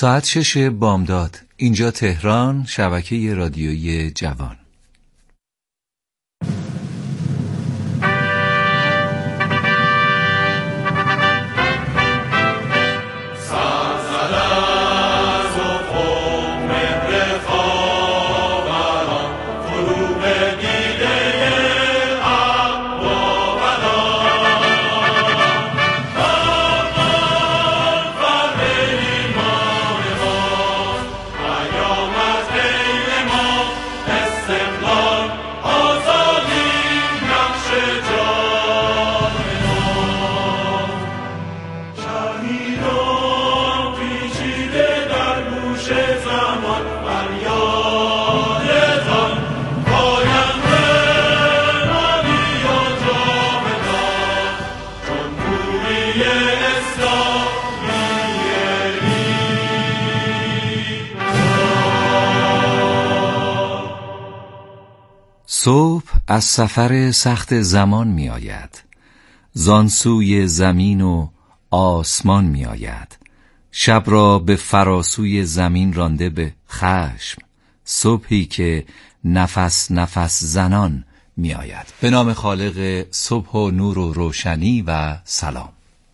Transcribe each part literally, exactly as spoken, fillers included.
ساعت شش بامداد، اینجا تهران، شبکه رادیویی جوان. صبح از سفر سخت زمان می آید، زانسوی زمین و آسمان می آید. شب را به فراسوی زمین رانده به خشم، صبحی که نفس نفس زنان می آید. به نام خالق صبح و نور و روشنی و سلام.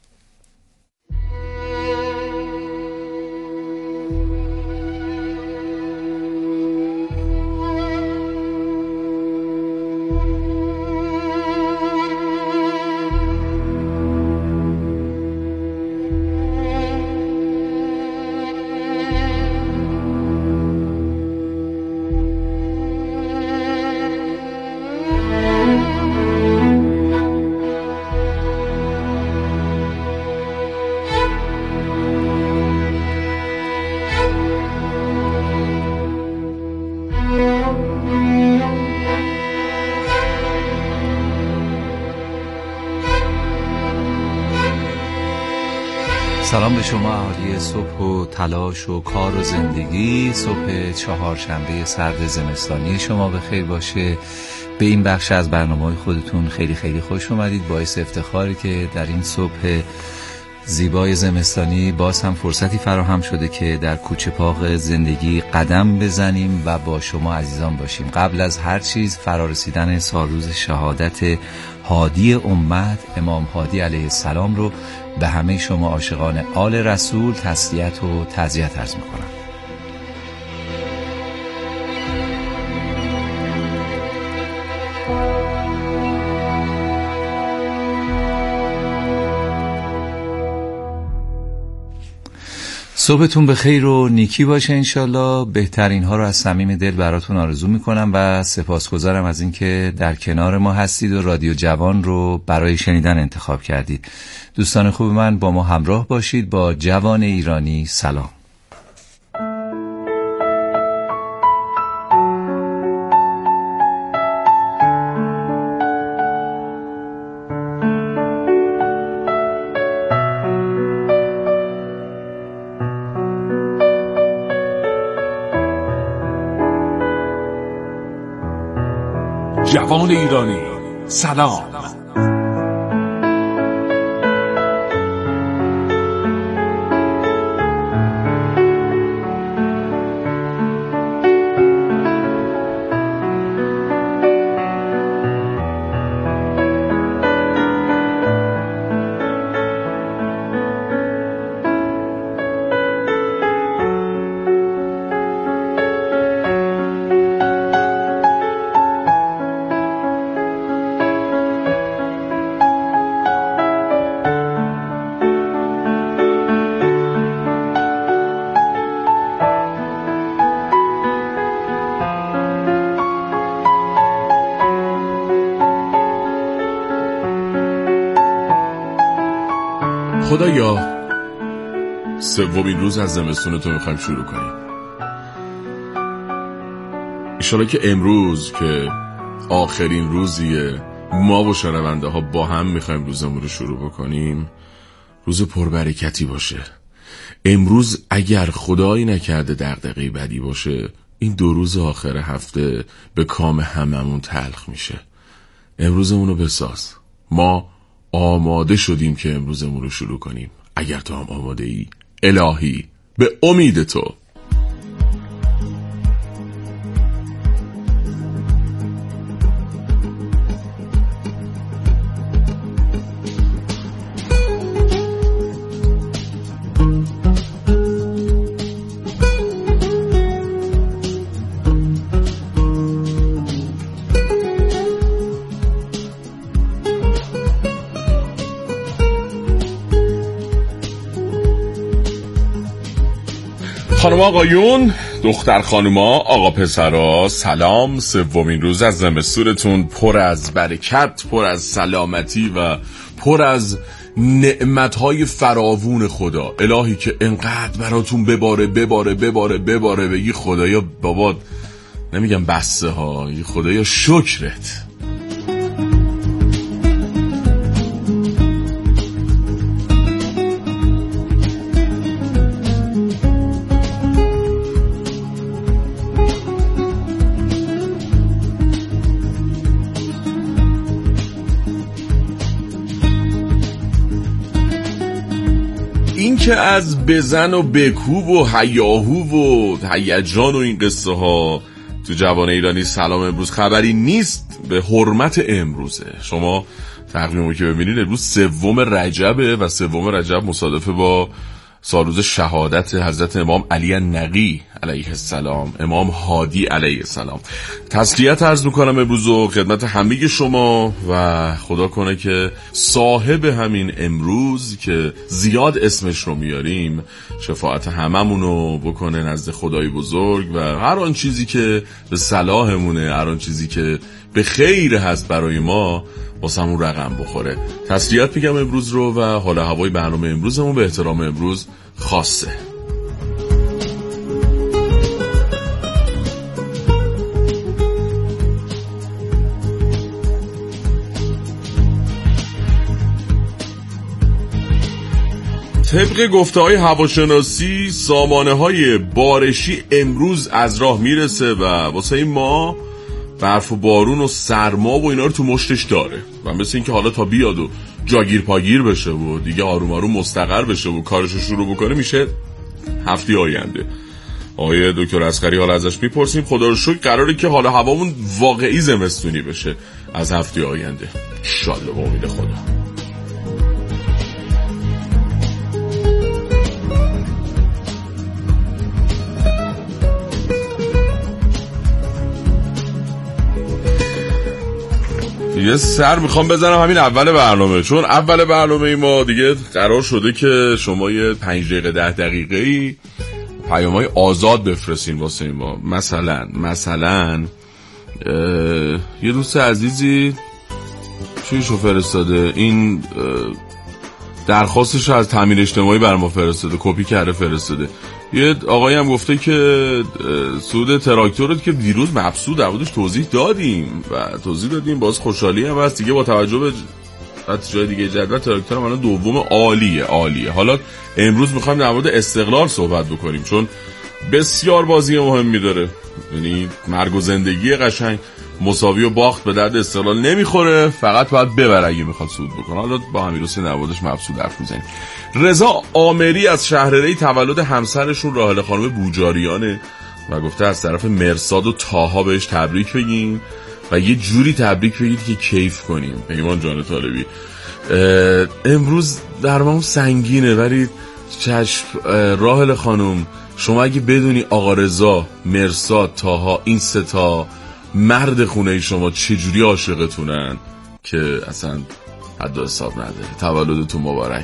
سلام به شما اهالی صبح و تلاش و کار و زندگی. صبح چهارشنبه سرد زمستانی شما بخیر باشه. به این بخش از برنامه خودتون خیلی خیلی خوش اومدید. باعث افتخاری که در این صبح زیبای زمستانی باز هم فرصتی فراهم شده که در کوچه پاق زندگی قدم بزنیم و با شما عزیزان باشیم. قبل از هر چیز فرارسیدن سالروز شهادت هادی امت امام هادی علیه السلام رو به همه شما عاشقان آل رسول تسلیت و تعزیت عرض میکنم. صبحتون بخیر و نیکی باشه انشالله. بهترین ها رو از صمیم دل براتون آرزو میکنم و سپاسگزارم از اینکه در کنار ما هستید و رادیو جوان رو برای شنیدن انتخاب کردید. دوستان خوب من، با ما همراه باشید. با جوان ایرانی سلام. جوان ایرانی سلام. خدایا سومین روز از زمستون تو میخوایم شروع کنیم. انشالله که امروز که آخرین روزیه ما و شنونده ها با هم میخوایم روزمون رو شروع بکنیم، روز پربرکتی باشه. امروز اگر خدایی نکرده دغدغه‌ای بدی باشه، این دو روز آخر هفته به کام هممون تلخ میشه. امروزمون رو بساز. ما آماده شدیم که امروزمون رو شروع کنیم. اگر تو هم آماده ای، الهی به امید تو. خانم آقایون، دختر خانوما، آقا پسرا، سلام. سومین روز از زمستونتون پر از برکت، پر از سلامتی و پر از نعمتهای فراوون خدا. الهی که انقدر براتون بباره بباره بباره بباره بگی خدایا بابا، نمیگم بسه ها، خدایا شکرت. این که از بزن و بکوب و هیاهو و هیجان و این قصه ها تو جوان ایرانی سلام امروز خبری نیست به حرمت امروزه. شما تقویمو که ببینید امروز سوم رجبه و سوم رجب مصادفه با سالروز شهادت حضرت امام علی النقی علیه السلام، امام هادی علیه السلام. تسلیت عرض میکنم امروز و خدمت همه شما و خدا کنه که صاحب همین امروز که زیاد اسمش رو میاریم شفاعت هممونو بکنه نزد خدای بزرگ و هر آن چیزی که به صلاحمونه، هر آن چیزی که به خیر هست برای ما واسمون رقم بخوره. تسلیت میگم امروز رو و حال هوای برنامه امروزمون به احترام امروز خاصه. طبق گفته های هواشناسی سامانه های بارشی امروز از راه میرسه و واسه ما برف و بارون و سرما و اینا رو تو مشتش داره و مثل این که حالا تا بیاد و جاگیر پاگیر بشه و دیگه آروم آروم مستقر بشه و کارشو شروع بکنه میشه هفته آینده. آقای دکتر عسکری حالا ازش میپرسیم. خدا رو شکر قراره که حالا هوامون واقعی زمستونی بشه از هفته آینده انشالله به امید خدا. یه سر میخوام بزنم همین اول برنامه، چون اول برنامه ما دیگه قرار شده که شما یه پنج دقیقه ده دقیقه ای پیام‌های آزاد بفرستین واسه ما. مثلا مثلا یه دوست عزیزی چیشو فرستاده، این درخواستش از تامین اجتماعی بر ما فرستاده، کپی کرده فرستاده. یه آقایی هم گفته که سود تراکتورت که دیروز مبسوط عبودش توضیح دادیم و توضیح دادیم باز خوشحالی هم هست دیگه با توجه به جای دیگه جدول تراکتور من دوم عالیه عالیه. حالا امروز میخوایم در مورد استقلال صحبت بکنیم چون بسیار بازی مهمی داره، یعنی مرگ و زندگی قشنگ، مساوی و باخت به درد استقلال نمیخوره، فقط باید ببره اگه میخواد صعود بکنه. حالا با امیرحسین نوادش مبسوط حرف میزنیم. رضا آمری از شهرری تولد همسرشون راحله خانم بوجاریانه و گفته از طرف مرساد و تاها بهش تبریک بگیم و یه جوری تبریک بگید که کیف کنیم. پیمان جان طالبی امروز درمون سنگینه ولی چشم. راحله خانم شما اگه بدونی آقا رضا، مرساد، تاها این سه تا مرد خونه شما چجوری عاشقتونن که اصلا حد و حساب نداره. تولدتون مبارک.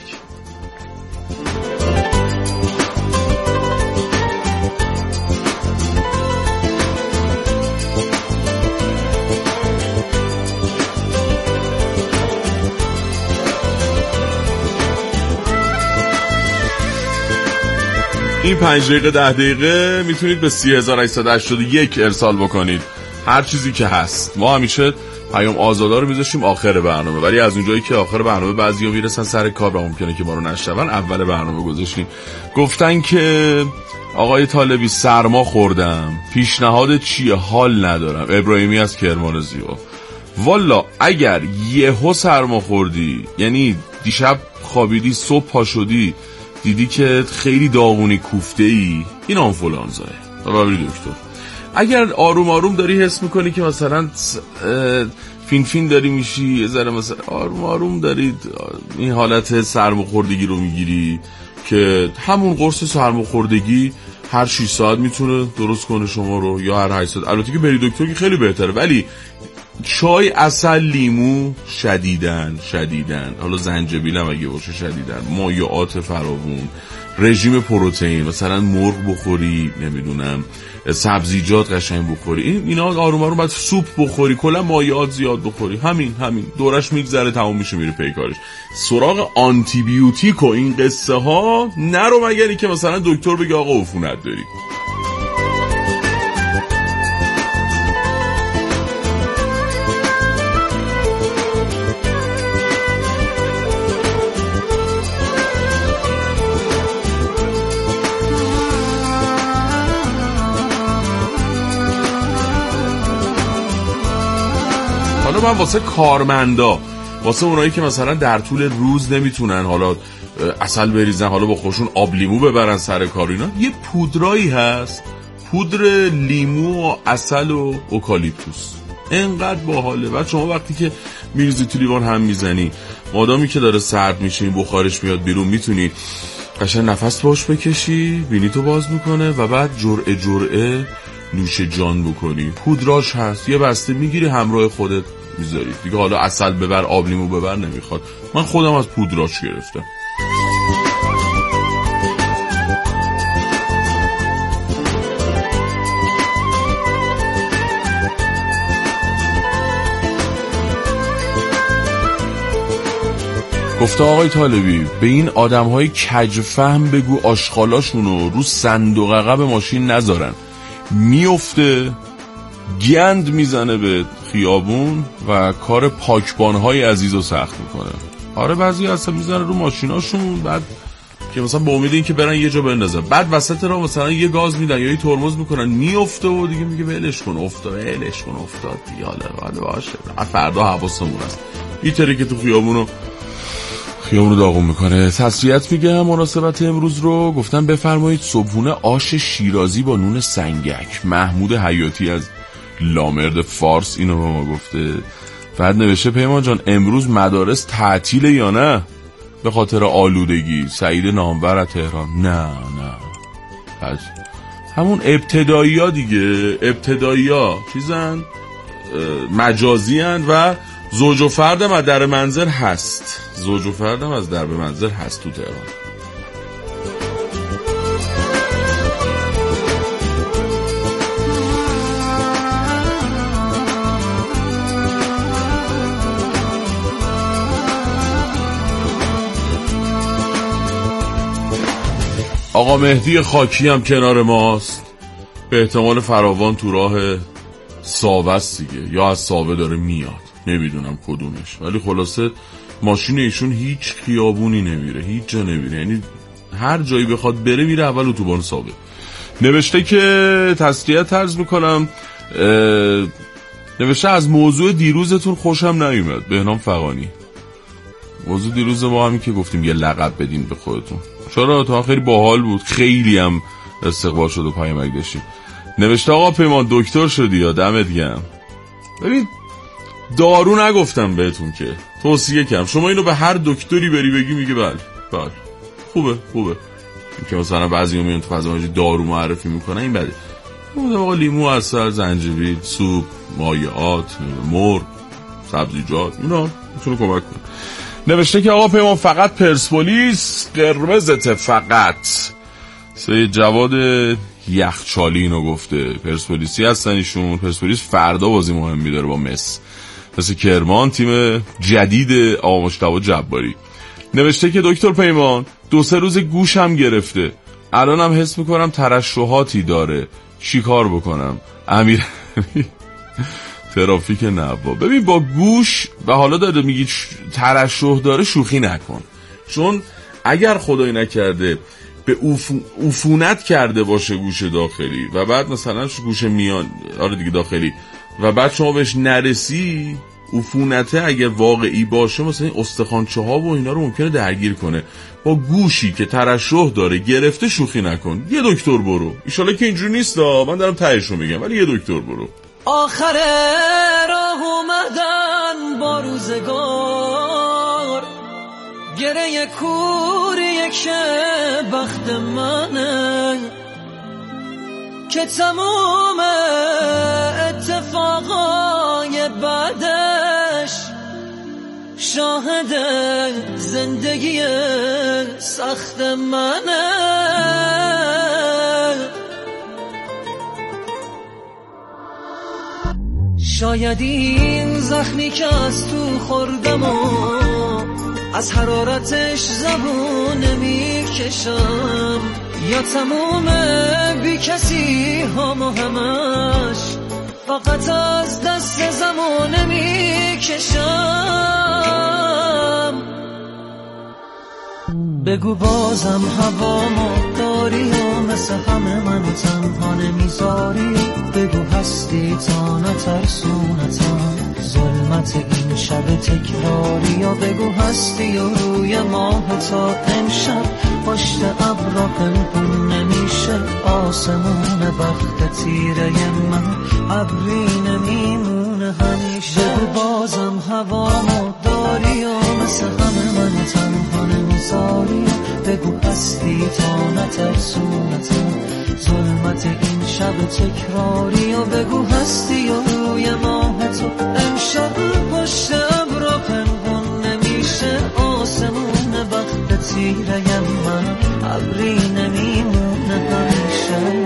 این پنج دقیقه ده دقیقه میتونید به سی هزار و هشتصد و هشتاد و یک ارسال بکنید هر چیزی که هست. ما همیشه پیام آزادا رو میذاشیم آخر برنامه، ولی از اونجایی که آخر برنامه بعضیا میرسن سر کار و ممکنه که ما رو نشنون اول برنامه گذاشتیم. گفتن که آقای طالبی سرما خوردم، پیشنهاد چیه؟ حال ندارم. ابراهیمی از کرمانزیو. والا اگر یهو سرما خوردی، یعنی دیشب خوابیدی صبح پا شدی دیدی که خیلی داغونی کوفته ای، این آنفولانزاه و بری دکتر. اگر آروم آروم داری حس میکنی که مثلا فین فین داری میشی، یه ذره مثلا آروم آروم دارید این حالت سرماخوردگی رو میگیری که همون قرص سرماخوردگی هر شش ساعت میتونه درست کنه شما رو یا هر هشت ساعت. البته که بری دکتر که خیلی بهتره، ولی چای، عسل، لیمو شدیدن شدیدن حالا زنجبیل هم اگه باشه شدیدن، مایعات فراوون، رژیم پروتئین، مثلا مرغ بخوری، نمیدونم سبزیجات قشنگ بخوری، این اینا آروم آروم، بعد سوپ بخوری، کلا مایعات زیاد بخوری، همین همین دورش میگذره، تموم میشه، میره پی کارش. سراغ آنتی بیوتیک و این قصه ها نرو مگری که مثلا دکتر بگه آقا عفونت داری. حالا من واسه کارمندا، واسه اونایی که مثلا در طول روز نمیتونن حالا عسل بریزن، حالا با خودشون آب لیمو ببرن سر کار، اینا یه پودرایی هست، پودر لیمو و عسل و اوکالیپتوس، انقدر باحاله. بعد شما وقتی که میریزی تو لیوان هم میزنی، مادامی که داره سرد میشه این بخارش میاد بیرون، میتونی قشنگ نفس باش بکشی، بینی تو باز میکنه و بعد جرعه جرعه نوش جان بکنی. پودراش هست، یه بسته میگیری همراه خودت میذاری دیگه، حالا عسل ببر آب لیمو ببر نمیخواد. من خودم از پودراش گرفتم. گفته آقای طالبی به این آدم‌های کج فهم بگو آشغالاشونو رو صندوق عقب ماشین نذارن، میفته گند میزنه به خیابون و کار پاکبان‌های عزیز رو سخت میکنه. آره بعضی اصلا میزنه رو ماشیناشون، بعد که مثلا با امید این که برن یه جا بندازن، بعد وسط راه مثلا یه گاز میدن یا یه ترمز میکنن، میفته و دیگه میگه ولش کن افتاد، ولش کن افتاد دیگه، حالا باشه فردا حواسمون هست. اینطوری که تو خیابونو خیابونو داغون میکنه. تسلیت میگم مناسبت امروز رو. گفتم بفرمایید صبحونه آش شیرازی با نون سنگک. محمود حیاتی از لامرد فارس اینو به ما گفته. بعد نوشته پیمان جان امروز مدارس تعطیل یا نه به خاطر آلودگی؟ سعید نامور از تهران. نه نه پس همون ابتدایی ها دیگه، ابتدایی ها چیزن مجازی هن و زوج و فردم از در منزل هست، زوج و فردم از در به منزل هست تو تهران. آقا مهدی خاکی هم کنار ماست، به احتمال فراوان تو راه ساوه است دیگه، یا از ساوه داره میاد، نمیدونم کدومش، ولی خلاصه ماشین ایشون هیچ خیابونی نمیره، هیچ جا نمیره، یعنی هر جایی بخواد بره میره اول اتوبان ساوه. نوشته که تسلیت عرض میکنم، نوشته از موضوع دیروزتون خوشم نیومد. بهنام فغانی. موضوع دیروز ما همین که گفتیم یه لقب بدین به خودتون. چرا؟ تا خیلی باحال بود، خیلی هم استقبال شد و پیامک داشتیم. نوشته آقا پیمان دکتر شدی یا دمت گرم. ببین دارو نگفتم بهتون که توصیه کردم، شما اینو به هر دکتری بری بگی میگه بله بله خوبه خوبه. این که مثلا بعضی میان تو فضا دارو معرفی میکنن این بده. اون آقا لیمو، عسل، زنجبیل، سوپ، مایعات، مرغ، سبزیجات اینا میتونه کمک کنه. نوشته که آقا پیمان فقط پرسپولیس قرمزته فقط. سید جواد یخچالی اینو گفته. پرسپولیسی هستن ایشون. پرسپولیس فردا بازی مهمی داره با مس مثل کرمان، تیم جدید آقا مجتبی جباری. نوشته که دکتر پیمان دو سه روز گوشم گرفته، الانم حس میکنم ترشحاتی داره، چی کار بکنم؟ امیر ترافیک نوا. ببین با گوش و حالا داده میگی ترشح داره شوخی نکن، چون اگر خدای نکرده به عفونت کرده باشه گوش داخلی و بعد مثلا گوش میان آره دیگه داخلی و بعد شما بهش نرسی، عفونته اگه واقعی باشه مثلا این استخوانچه ها و اینا رو ممکنه درگیر کنه. با گوشی که ترشح داره گرفته شوخی نکن، یه دکتر برو. ایشالا که اینجوری نیست، من دارم تهش رو میگم، ولی یه دکتر برو. آخر راه اومدن با روزگار، گره کوریه که بخت منه، که تموم اتفاقای بعدش شاهد زندگی سخت منه. شاید این زخمی که از تو خوردم و از حرارتش زبون نمیکشم، یا تموم بی کسی هم و همش فقط از دست زمان نمیکشم. بگو بازم هوامو داری و مثل همه منو تنها نمیذاری، بگو هستی تا نترسونتم ظلمت این شب تکراری، یا بگو هستی و روی ماه تا امشب پشت ابرا پنهون نمیشه آسمون بخت تیره من ابری نمیمونه همیشه. بگو بازم هوامو داری و مثل همه منو تنها نمیذاری، بگو هستی تا نترسونتم ظلمت این شب تکراری، و بگو هستی و روی ماه تو امشب پشت ابرا پنهون نمیشه آسمون بخت تیره من ابری نمیمونه همیشه.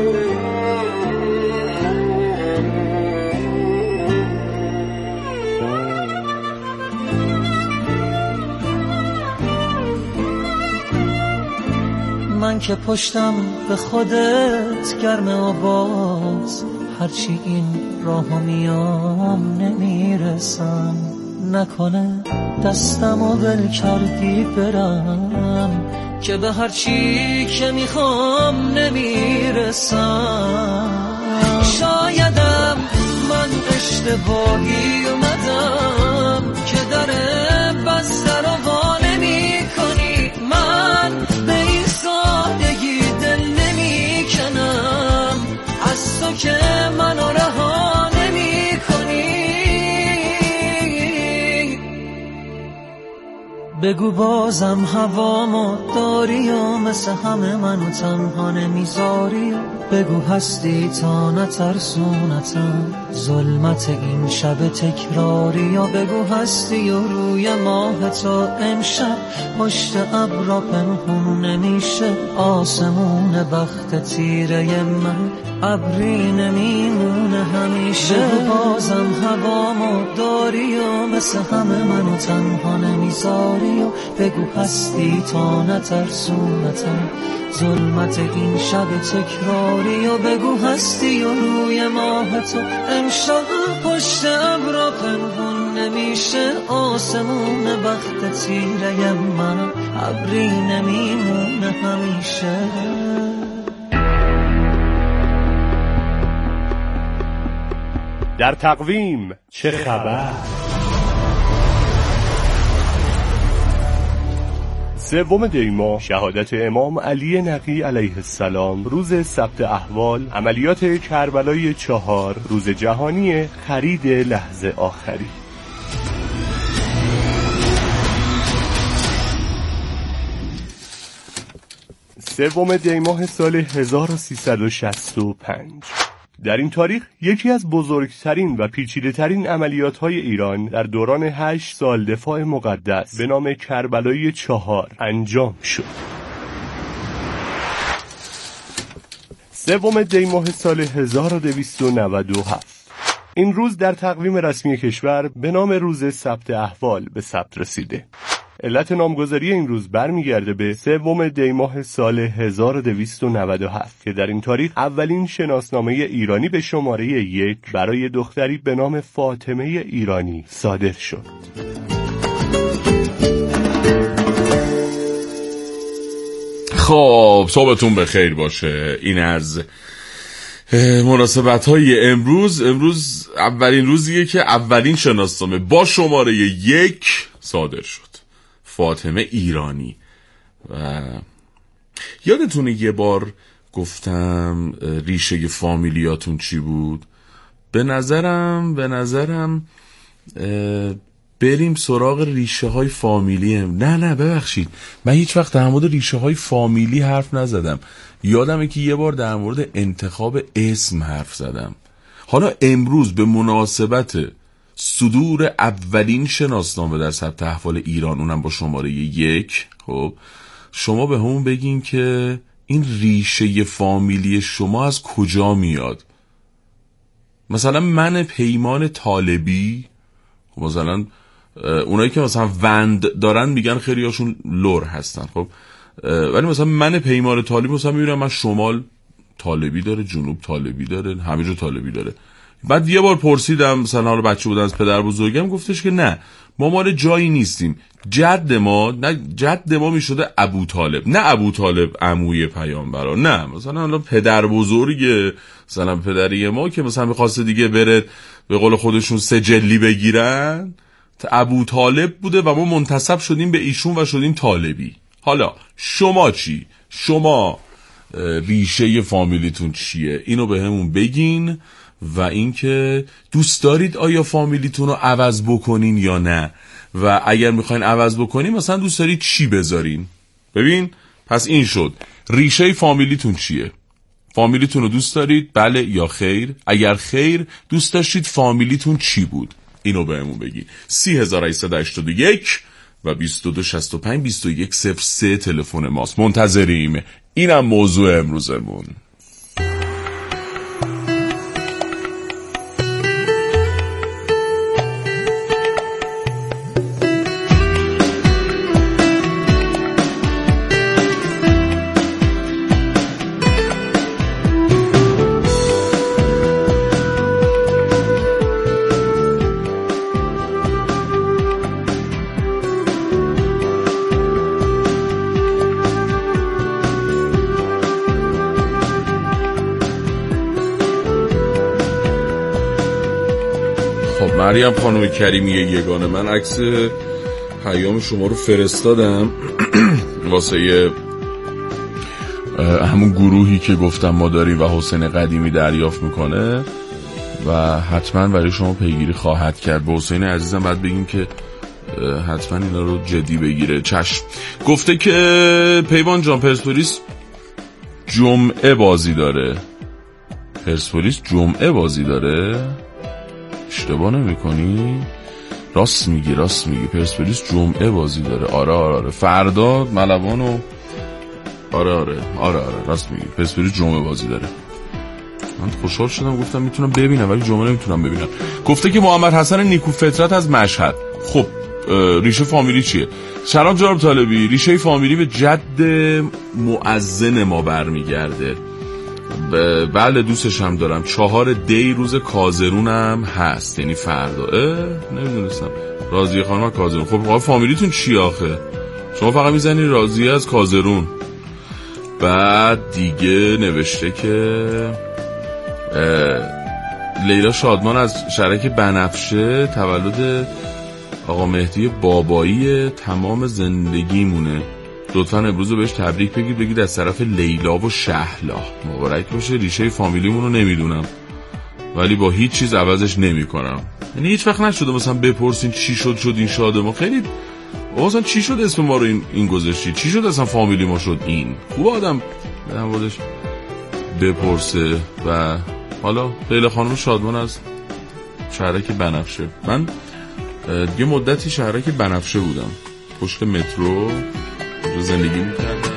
من که پشتم به خودت گرمه و باز هرچی این راهو میام نمیرسم، نکنه دستمو ول کردی برم که به هرچی که میخوام نمیرسم. شایدم من اشتباهی اومدم که در بسته رو وا نمی کنی، من به این سادگی دل نمی کنم از تو که منو رها نمی کنی. بگو بازم هوامو داری و مثل همه منو تنها نمیذاری، بگو هستی تا نترسونتم ظلمت این شب تکراری، یا بگو هستی و روی ماه تا امشب پشت ابرا پنهون نمیشه آسمون بخت تیره من ابری نمیمونه همیشه. بگو بازم هوامو داری و مثل همه منو تنها نمیذاری، و بگو هستی تا نترسونتم ظلمت این شب تکراری، و بگو هستی و روی ماه تو امشب پشت ابرا پنهون نمیشه آسمون بخت تیره من ابری نمیمونه همیشه. در تقویم چه خبر؟ سوم دی ماه شهادت امام علی نقی علیه السلام، روز ثبت احوال، عملیات کربلای چهار، روز جهانی خرید لحظه آخری. سوم دی ماه سال هزار و سیصد و شصت و پنج. در این تاریخ یکی از بزرگترین و پیچیده‌ترین عملیات‌های ایران در دوران هشت سال دفاع مقدس به نام کربلای چهار انجام شد. سوم دی ماه سال هزار و دویست و نود و هفت. این روز در تقویم رسمی کشور به نام روز ثبت احوال به ثبت رسیده. علت نامگذاری این روز برمیگرده به سوم دی ماه سال هزار و دویست و نود و هفت که در این تاریخ اولین شناسنامه ایرانی به شماره یک برای دختری به نام فاطمه ایرانی صادر شد. خب صبحتون بخیر باشه. این از مناسبت های امروز. امروز اولین روزیه که اولین شناسنامه با شماره یک صادر شد. فاطمه ایرانی. و یادتونه یه بار گفتم ریشه فامیلیاتون چی بود؟ به نظرم به نظرم بریم سراغ ریشه های فامیلی هم. نه نه ببخشید، من هیچ وقت در مورد ریشه های فامیلی حرف نزدم. یادمه که یه بار در مورد انتخاب اسم حرف زدم. حالا امروز به مناسبت صدور اولین شناسنامه در ثبت احوال ایران، اونم با شماره یک، خب شما به همون بگین که این ریشه فامیلی شما از کجا میاد. مثلا من پیمان طالبی، خب مثلا اونایی که مثلا وند دارن میگن خیلی هاشون لور هستن، خب ولی مثلا من پیمان طالبی مثلا میبینم من شمال طالبی داره، جنوب طالبی داره، همه جا طالبی داره. بعد یه بار پرسیدم مثلا حالا بچه بودن از پدر بزرگم، گفتش که نه ما مال جایی نیستیم، جد ما نه جد ما میشده ابو طالب، نه ابو طالب عموی پیامبرا، نه مثلا حالا پدر بزرگ مثلا پدری ما که مثلا می‌خواسته دیگه بره به قول خودشون سجلی بگیرن، ابو طالب بوده و ما منتسب شدیم به ایشون و شدیم طالبی. حالا شما چی؟ شما ریشه فامیلیتون چیه؟ اینو به همون بگین. و اینکه دوست دارید آیا فامیلیتون رو عوض بکنین یا نه، و اگر میخواین عوض بکنین مثلا دوست دارید چی بذارین. ببین پس این شد ریشه فامیلیتون چیه. فامیلیتون رو دوست دارید بله یا خیر؟ اگر خیر دوست داشتید فامیلیتون چی بود؟ اینو بهمون بگین. سی هزار و هشتصد و هشتاد و یک و بیست و دو شصت و پنج بیست و یک صفر سه تلفن ماست، منتظریم. اینم موضوع امروزمون. مریم خانم کریمی یگانه، من عکس پیام شما رو فرستادم واسه همون گروهی که گفتم ما داریم و حسین قدیمی دریافت میکنه و حتما برای شما پیگیری خواهد کرد. به حسین عزیزم باید بگیم که حتما اینا رو جدی بگیره. چشم. گفته که پیمان جان پرسپولیس جمعه بازی داره. پرسپولیس جمعه بازی داره؟ اشتباه نمی کنی؟ راست میگی راست میگی پرسپولیس جمعه بازی داره. آره آره آره فردا ملوان و آره آره آره آره راست میگی پرسپولیس جمعه بازی داره. من خوشحال شدم گفتم میتونم ببینم ولی جمعه نمیتونم ببینم. گفته که محمد حسن نیکو فطرت از مشهد. خب ریشه فامیلی چیه؟ شراب جناب طالبی ریشه فامیلی به جد مؤذن ما برمیگرده. بله دوستش هم دارم. چهار دی روز کازرونم هست، یعنی فردا. نمیدونستم. راضیه خانم کازرون. خب آقا فامیلیتون چی آخه؟ شما فقط میزنی راضیه از کازرون. بعد دیگه نوشته که لیلا شادمان از شرک بنفشه تولد آقا مهدی بابایی تمام زندگیمونه. لطفاً امروز رو بهش تبریک بگید، بگید از طرف لیلا و شهلا مبارک باشه. ریشه فامیلیمون رو نمیدونم ولی با هیچ چیز عوضش نمی کنم. یعنی هیچ وقت نشده مثلا بپرسین چی شد شد این شاده ما خیلی مثلا چی شد اسم ما رو این, این گذاشتی، چی شد اصلا فامیلی ما شد این. خوب آدم در موردش بپرسه. و حالا لیلا خانم شادمان از شهرک بنفشه. من یه مدتی شهرک بنفشه بودم، پشت مترو رو زندگی میکردم.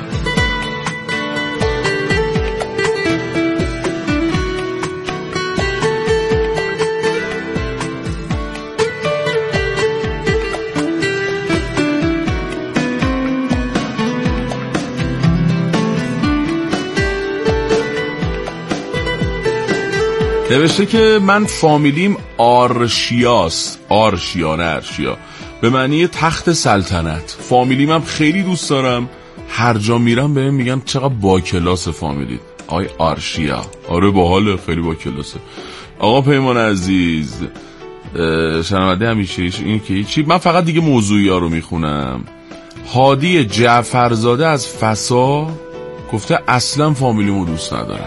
نوشته که من فامیلیم آرشیاست. آرشیا نه ارشیا، به معنی تخت سلطنت. فامیلیم هم خیلی دوست دارم، هر جا میرم بهم میگن چقدر با کلاس فامیلی. آی آرشیا. آره باحاله، خیلی با کلاسه. آقا پیمان عزیز شنونده همیشه این که چی، من فقط دیگه موضوعی ها رو میخونم. هادی جعفرزاده از فسا گفته اصلا فامیلیمو دوست ندارم.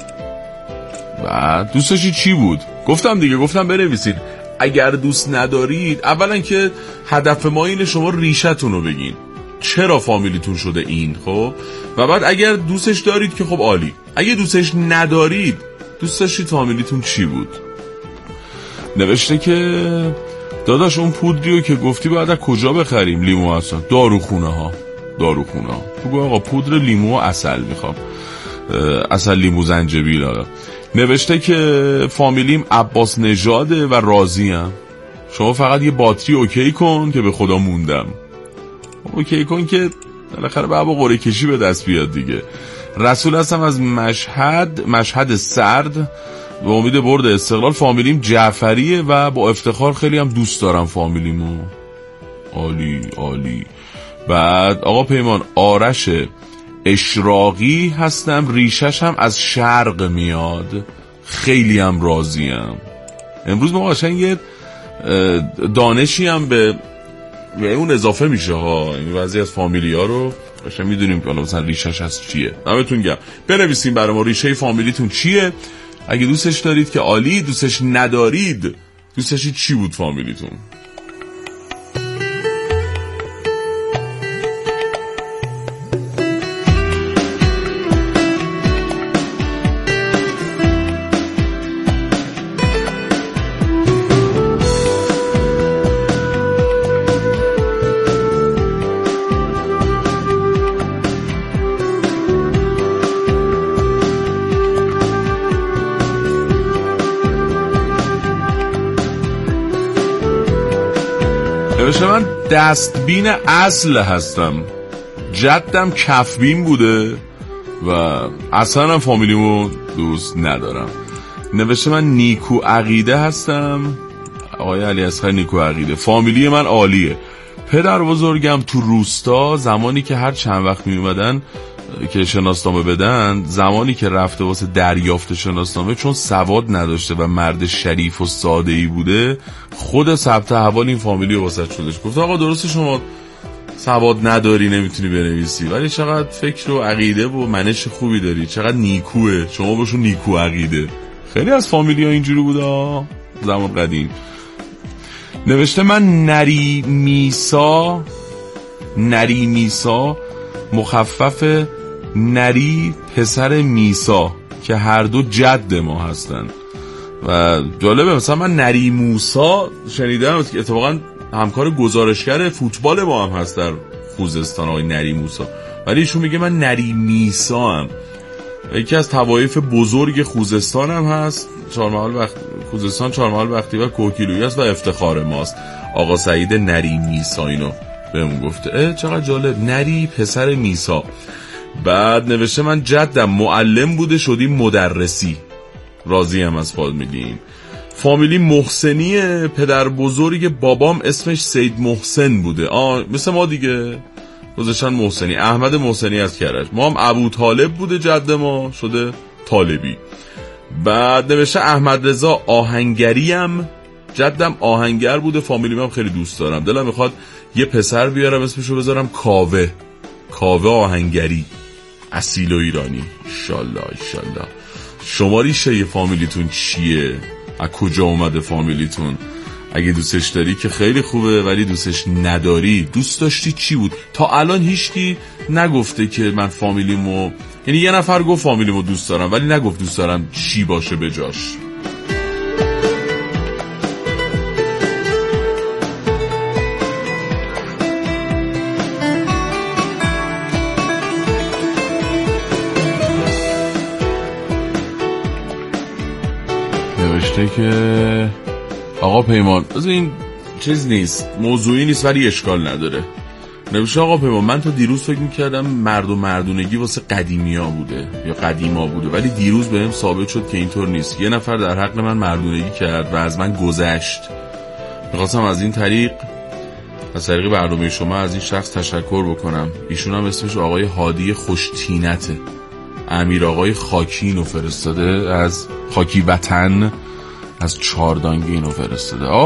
بعد دوستشی چی بود؟ گفتم دیگه، گفتم بنویسید اگر دوست ندارید. اولا که هدف ما اینه شما ریشتون رو بگین چرا فامیلیتون شده این، خب. و بعد اگر دوستش دارید که خب عالی، اگه دوستش ندارید دوست داشتید فامیلیتون چی بود. نوشته که داداش اون پودریو که گفتی باید از کجا بخریم؟ لیمو اصلا داروخونه ها داروخونه ها بگو آقا پودر لیمو و عسل میخوام، عسل لیمو زنجبیل. آقا نوشته که فامیلیم عباس نژاده و راضیم. شما فقط یه باتری اوکی کن که به خدا موندم. اوکی کن که بالاخره بابا قرعه کشی به دست بیاد دیگه. رسول هستم از مشهد، مشهد سرد، به امید برد استقلال. فامیلیم جعفریه و با افتخار خیلی هم دوست دارم فامیلیمو. عالی عالی. بعد آقا پیمان آرش اشراقی هستم، ریشش هم از شرق میاد، خیلی هم راضیم. امروز ما قشنگ یه دانشی هم به اون اضافه میشه ها، این بعضی از فامیلی ها رو قشنگ میدونیم که مثلا ریشش از چیه. دمتون گرم. بنویسین برای ما ریشه فامیلیتون چیه، اگه دوستش دارید که عالی، دوستش ندارید دوستش چی بود فامیلیتون. من دستبین اصل هستم، جدم کفبین بوده و اصلا فامیلیمو دوست ندارم. نوشته من نیکو عقیده هستم، آقای علی اصغر نیکو عقیده. فامیلی من عالیه، پدر بزرگم تو روستا زمانی که هر چند وقت می اومدن که شناسنامه بدن، زمانی که رفته واسه دریافت شناسنامه، چون سواد نداشته و مرد شریف و ساده‌ای بوده، خود ثبت احوال این فامیلی واسه شدش. گفت آقا درسته شما سواد نداری نمیتونی بنویسی، ولی چقدر فکر و عقیده و منش خوبی داری، چقدر نیکوه، شما باشون نیکو عقیده. خیلی از فامیلی ها اینجوری بوده زمان قدیم. نوشته من نری میسا، نری میسا مخفف نری پسر میسا که هر دو جد ما هستن. و جالبه مثلا من نری موسا شنیدم که اتفاقا همکار گزارشگر فوتبال ما هم هست در خوزستان، آقای نری موسا، ولی ایشون میگه من نری میسا هم. یکی از طوایف بزرگ خوزستان هم هست، چهارمحال وقت خوزستان، چهارمحال وقتی و کوکیلویی است و افتخار ماست. آقا سعید نری میسا اینو بهم گفته. اه چقدر جالب، نری پسر میسا. بعد نوشته من جدم معلم بوده شدیم مدرسی، راضی هم از فامیلیم. فامیلی محسنیه، پدر بزرگ بابام اسمش سید محسن بوده، آه مثل ما دیگه گذاشتن محسنی. احمد محسنی از کرج. ما هم ابو طالب بوده جد ما، شده طالبی. بعد نوشته احمد رضا آهنگریم، جدم آهنگر بوده، فامیلی من خیلی دوست دارم، دلم میخواد یه پسر بیارم اسمشو بذارم کاوه، کاوه آهنگری، اصیل و ایرانی. انشالله انشالله. شما ریشه فامیلیتون چیه؟ از کجا اومده فامیلیتون؟ اگه دوستش داری که خیلی خوبه، ولی دوستش نداری دوست داشتی چی بود؟ تا الان هیچکی نگفته که من فامیلیمو، یعنی یه نفر گفت فامیلیمو دوست دارم ولی نگفت دوست دارم چی باشه به جاش. نوشته که آقا پیمان، از این چیز نیست، موضوعی نیست ولی اشکال نداره. نوشته آقا پیمان من تا دیروز فکر میکردم مرد و مردونگی واسه قدیمی ها بوده یا قدیما بوده، ولی دیروز بهم ثابت شد که اینطور نیست. یه نفر در حق من مردونگی کرد و از من گذشت. میخواستم از این طریق، از طریق برنامه شما از این شخص تشکر بکنم. ایشون هم اسمش آقای هادی خوشتینته، امیر آقای خاکی اینو فرستاده از خاکی وطن از چاردانگی اینو فرستاده.